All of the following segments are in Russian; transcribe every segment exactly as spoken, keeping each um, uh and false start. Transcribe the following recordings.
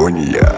Симфония.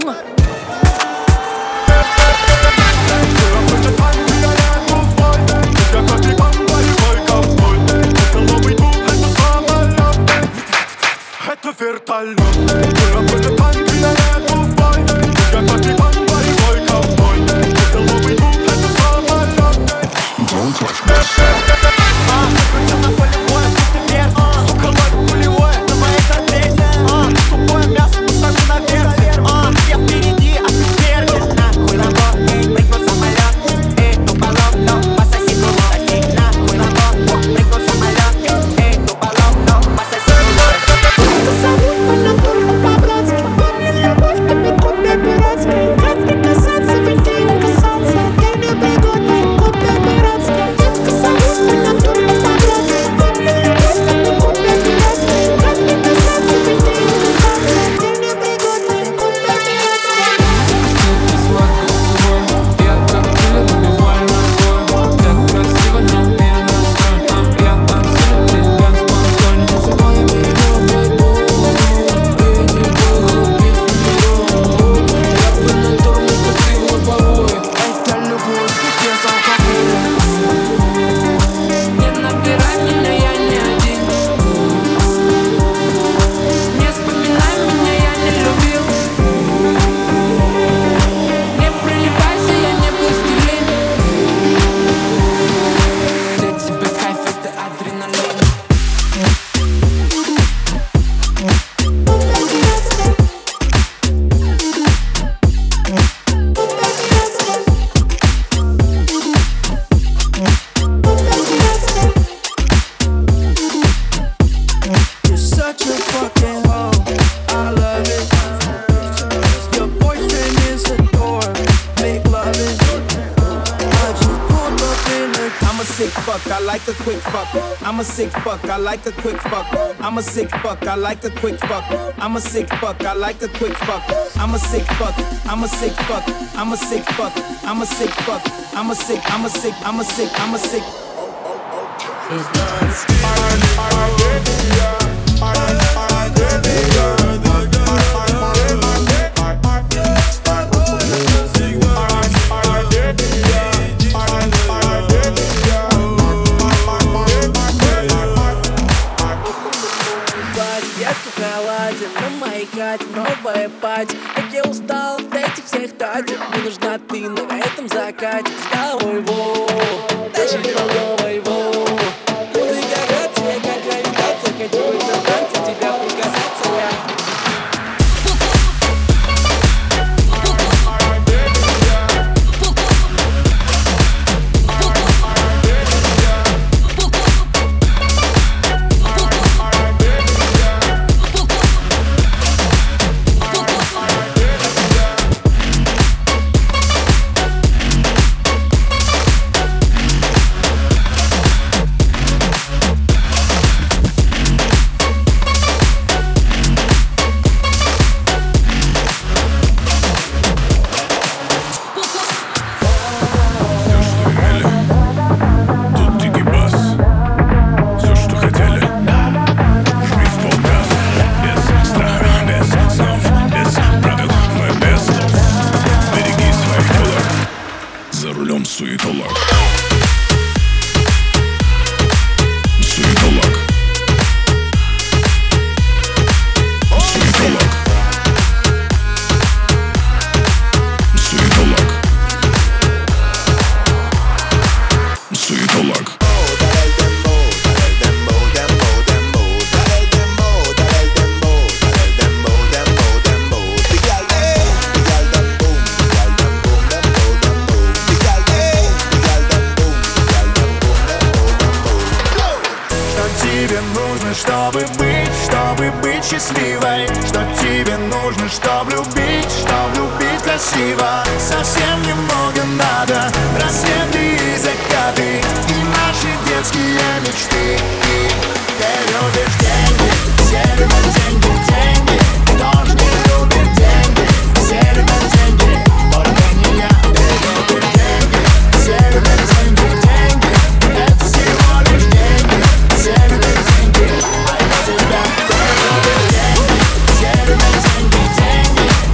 I'm a sick fuck, I like a quick fuck. I'm a sick fuck, I like a quick fuck. I'm a sick fuck, I like a quick fuck. I'm a sick fuck, I'm a sick fuck. I'm a sick fuck, I'm a sick fuck. I'm a sick, I'm a sick, I'm a sick, I'm a sick. Новая пати, как я устал от этих всех татик. Мне нужна ты на этом закате. С головой во, дальше по новой во. Ты как грация, как гравитация. Хочу быть на танце, тебя прикасаться я. Чтобы быть, чтобы быть счастливой. Что тебе нужно, чтоб любить, чтоб любить красиво. Совсем немного надо, рассветы и закаты, и наши детские мечты. Ты любишь деньги, все любят деньги, деньги. Кто ж не любит деньги, все любят деньги, только не я. Ты любишь деньги, все любят деньги, деньги. Это всего лишь деньги, все любят деньги. А я тебя, ты любишь деньги, все любят деньги, деньги.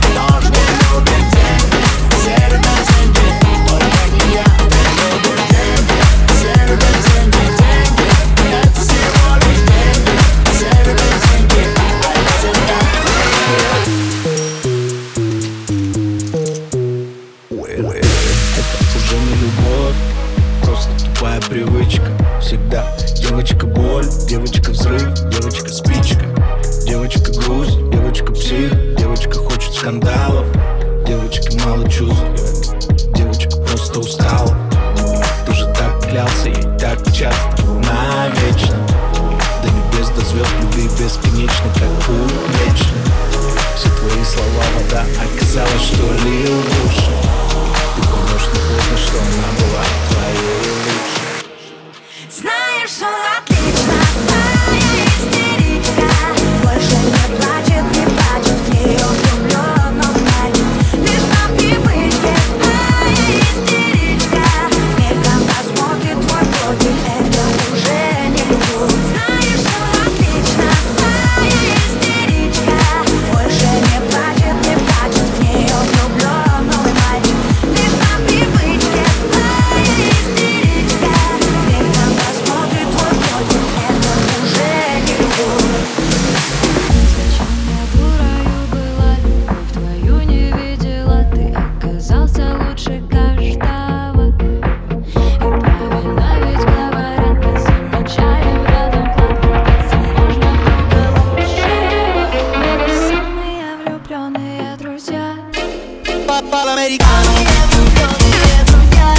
Девочка боль, девочка взрыв, девочка спичка. Девочка грусть, девочка псих, девочка хочет скандалов. Девочки мало чувств, девочка просто устала. Ты же так клялся ей так часто, навечно. До небес, до звезд, любви бесконечно, как путь вечный. Все твои слова вода, оказалось, что лил в уши. Ты поймешь не поздно, что она была твоей лучшей. Знаешь, он отлично, твоя истеричка. Больше не плачет, не плачет, в нее влюблен, но вдали. Лишь по привычке, твоя истеричка. Мельком посмотрит твой профиль, это уже не любовь. Знаешь, он отлично, твоя истеричка. Больше не плачет, не плачет, в нее влюблен новый мальчик. Лишь по привычке, твоя истеричка. Мельком посмотрит твой профиль, это уже не любовь. Зачем я дурою была, любовь твою не видела. Ты оказался лучше каждого. И правильно ведь говорят, мы замечаем рядом клад. Влюбиться можно в друга лучшего. Мы самые влюбленные друзья. Самые влюбленные друзья.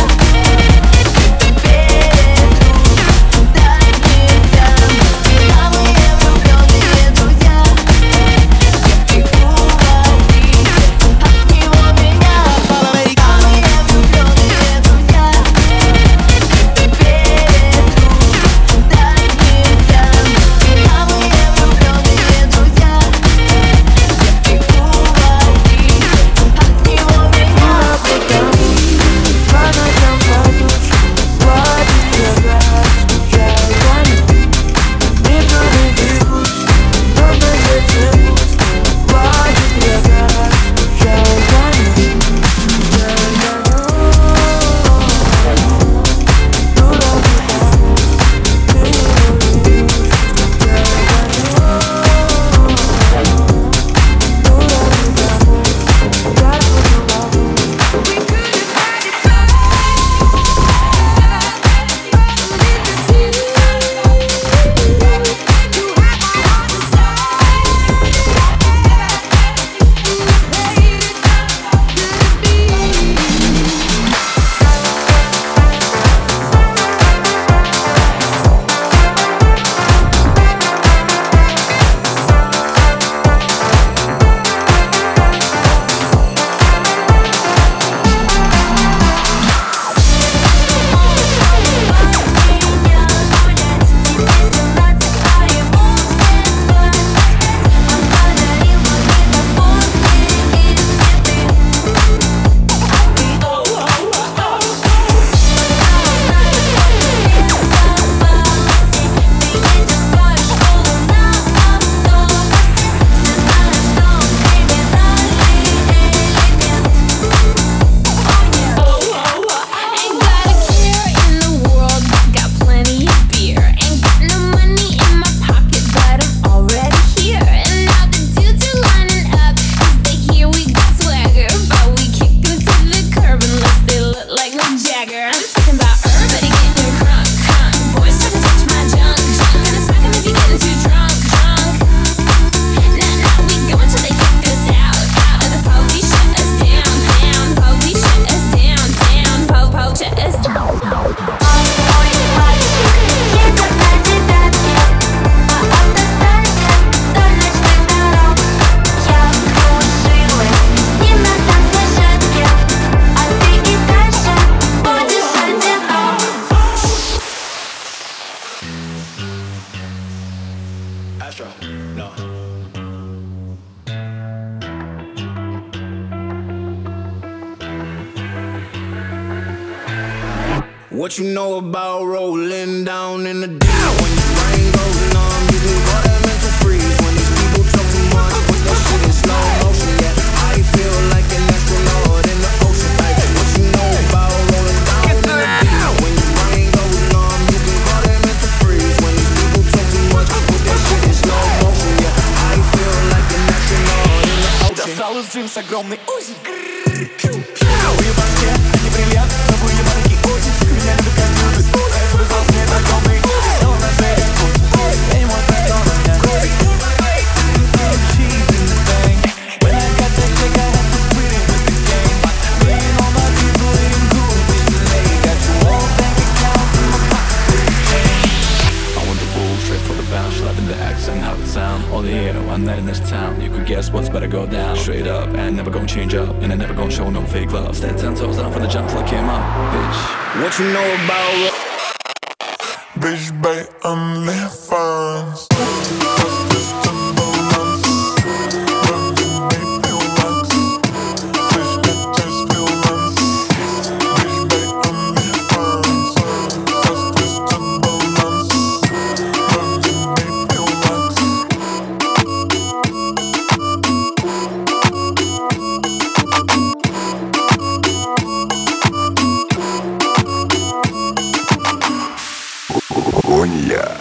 What you know about rolling down in the deep? When your brain goes numb, you can call that mental freeze. When these people talk too much, put that shit in slow motion. Yeah, I feel like an astronaut in the ocean. Like, what you know about rolling down in the deep? When your brain goes numb, you can call that mental freeze. When these people talk too much, put that shit in slow motion. Yeah, I feel like an astronaut in the ocean. Достал из джинс огромный узел. Вы в башке, а не бриллиант, но вы маленький узел. Меня любят как любят, это вызов мне огромный. Снова на шее. the accent, how it sound. Only here, one night in this town. You could guess what's better go down. Straight up, and never gonna change up. And I never gonna show no fake love. Stand ten toes down from the jump till I came up, bitch. What you know about Bitch bei OnlyFans. Погоня.